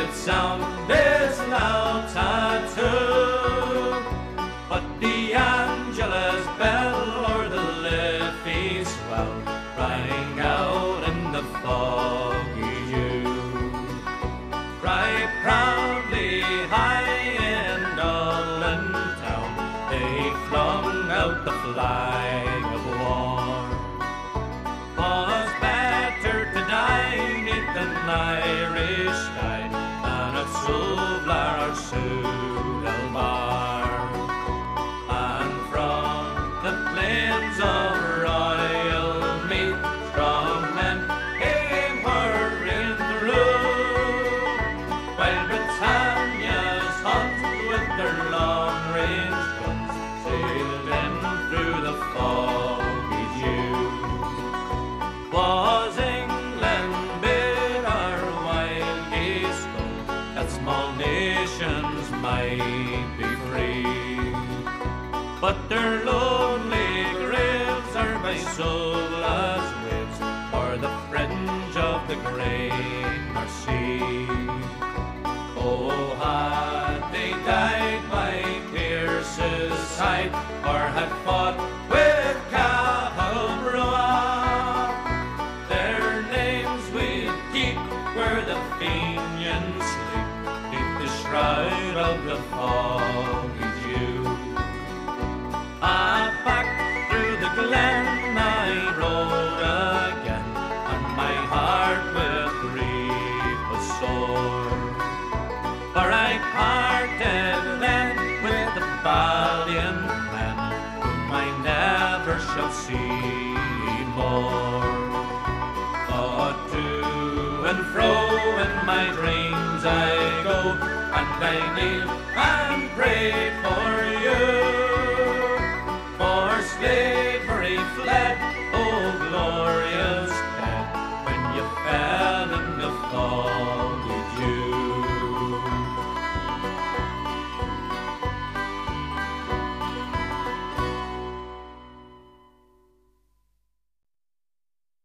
its sound is loud tattoo. But the Angelus bell or the Liffey swell rang out in the foggy dew. Right proudly high in Dublin town they flung out the flag of war. 'Twas better to die 'neath an Irish sky than at Suvlar or Sudelbar. And from the plains of Royal Meath strong men came hurrying through, while Britannia's hunt with their long-range guns sailed in through the foggy dew. Was England bid our wild geese go, that small nations might be free? But their lonely graves are by Suvla's waves, or the fringe of the great North Sea. Oh, had they died by Pearse's side, or had fought with Cathal Brugha, their names we'd keep where the Fenians sleep, beneath the shroud of the foggy dew. Back through the glen I rode again, and my heart with grief was sore. For I parted then with the valiant men, whom I never shall see more. But to and fro in my dreams I go, and I kneel and pray for you.